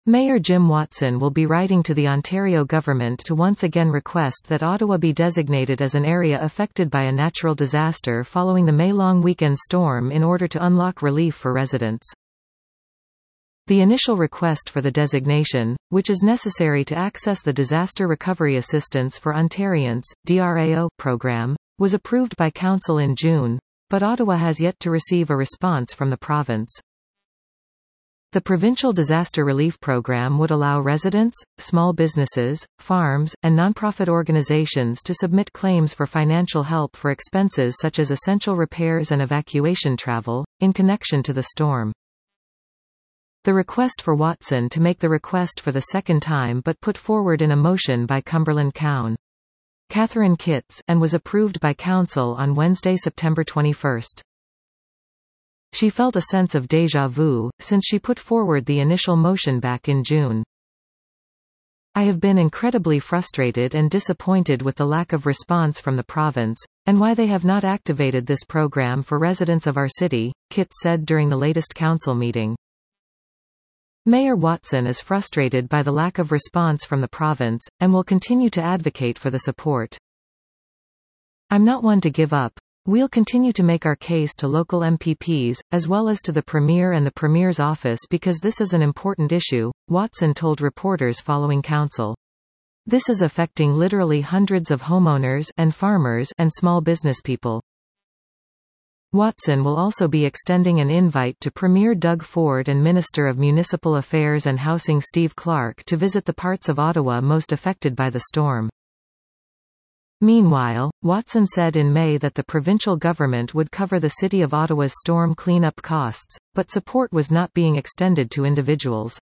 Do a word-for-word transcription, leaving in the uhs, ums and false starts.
Mayor Jim Watson will be writing to the Ontario government to once again request that Ottawa be designated as an area affected by a natural disaster following the May-long weekend storm in order to unlock relief for residents. The initial request for the designation, which is necessary to access the Disaster Recovery Assistance for Ontarians (D R A O) program, was approved by Council in June, but Ottawa has yet to receive a response from the province. The Provincial Disaster Relief Program would allow residents, small businesses, farms, and nonprofit organizations to submit claims for financial help for expenses such as essential repairs and evacuation travel, in connection to the storm. The request for Watson to make the request for the second time but put forward in a motion by Cumberland Coun. Catherine Kitts, and was approved by Council on Wednesday, September twenty-first. She felt a sense of déjà vu, since she put forward the initial motion back in June. I have been incredibly frustrated and disappointed with the lack of response from the province, and why they have not activated this program for residents of our city, Kitts said during the latest council meeting. Mayor Watson is frustrated by the lack of response from the province, and will continue to advocate for the support. I'm not one to give up. We'll continue to make our case to local M P Ps, as well as to the Premier and the Premier's office because this is an important issue, Watson told reporters following council. This is affecting literally hundreds of homeowners and farmers and small business people. Watson will also be extending an invite to Premier Doug Ford and Minister of Municipal Affairs and Housing Steve Clark to visit the parts of Ottawa most affected by the storm. Meanwhile, Watson said in May that the provincial government would cover the City of Ottawa's storm cleanup costs, but support was not being extended to individuals.